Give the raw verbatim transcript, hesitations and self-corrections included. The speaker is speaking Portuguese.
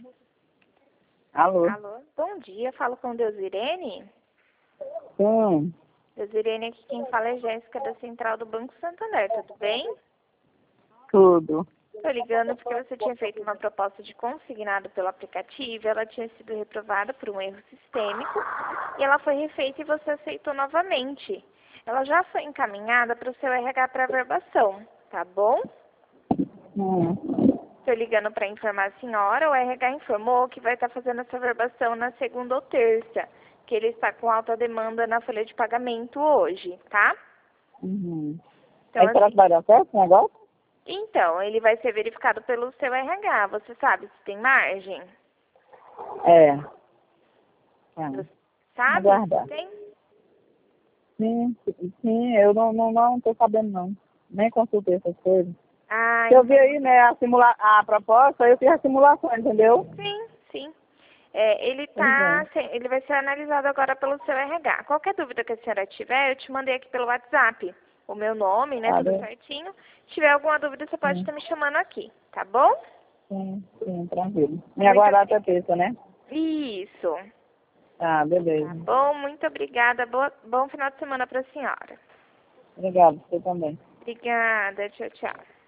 Alô? Alô? Bom dia, falo com Deusirene. Sim, Deusirene, aqui quem fala é Jéssica da Central do Banco Santander, tudo bem? tudo. Estou ligando porque você tinha feito uma proposta de consignado pelo aplicativo, ela tinha sido reprovada por um erro sistêmico e ela foi refeita e você aceitou novamente. Ela já foi encaminhada para o seu R H para averbação, tá bom? Hum. Estou ligando para informar a senhora, o R H informou que vai estar fazendo essa averbação na segunda ou terça, que ele está com alta demanda na folha de pagamento hoje, tá? Uhum. Então, Aí será assim, que vai dar certo esse negócio? então, ele vai ser verificado pelo seu R H. Você sabe se tem margem? É. Você é. sabe Aguardar. se tem? Sim, sim, eu não, não, não tô sabendo não. Nem consultei essas coisas. Ah, Eu vi então, aí, né, a, simula a proposta, eu fiz a simulação, entendeu? sim, sim. É, ele Pois tá, é. se- ele vai ser analisado agora pelo seu R H. Qualquer dúvida que a senhora tiver, eu te mandei aqui pelo WhatsApp. O meu nome, né, Ah, tudo deu? certinho. Se tiver alguma dúvida, você pode Sim, estar me chamando aqui, tá bom? sim, sim, tranquilo. Me Muito aguardar até obrigada. terça, né? Isso. Ah, Tá beleza. bom? Muito obrigada. Boa, bom final de semana para a senhora. Obrigado, você também. Obrigada. Tchau, tchau.